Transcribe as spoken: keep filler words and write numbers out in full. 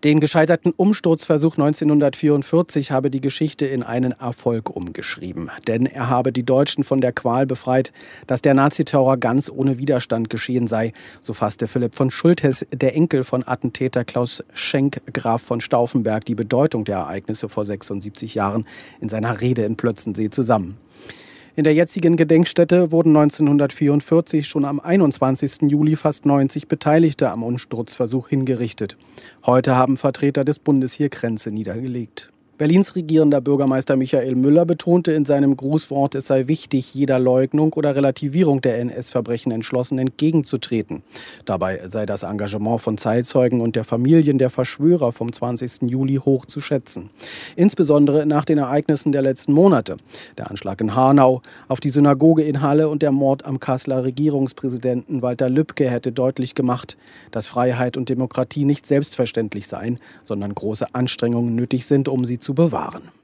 Den gescheiterten Umsturzversuch neunzehnhundertvierundvierzig habe die Geschichte in einen Erfolg umgeschrieben. Denn er habe die Deutschen von der Qual befreit, dass der Naziterror ganz ohne Widerstand geschehen sei. So fasste Philipp von Schulthess, der Enkel von Attentäter Klaus Schenk, Graf von Stauffenberg, die Bedeutung der Ereignisse vor sechsundsiebzig Jahren in seiner Rede in Plötzensee zusammen. In der jetzigen Gedenkstätte wurden neunzehnhundertvierundvierzig schon am einundzwanzigsten Juli fast neunzig Beteiligte am Umsturzversuch hingerichtet. Heute haben Vertreter des Bundes hier Kränze niedergelegt. Berlins regierender Bürgermeister Michael Müller betonte in seinem Grußwort, es sei wichtig, jeder Leugnung oder Relativierung der N S-Verbrechen entschlossen entgegenzutreten. Dabei sei das Engagement von Zeitzeugen und der Familien der Verschwörer vom zwanzigsten Juli hoch zu schätzen. Insbesondere nach den Ereignissen der letzten Monate. Der Anschlag in Hanau, auf die Synagoge in Halle und der Mord am Kasseler Regierungspräsidenten Walter Lübcke hätte deutlich gemacht, dass Freiheit und Demokratie nicht selbstverständlich seien, sondern große Anstrengungen nötig sind, um sie zu bewahren.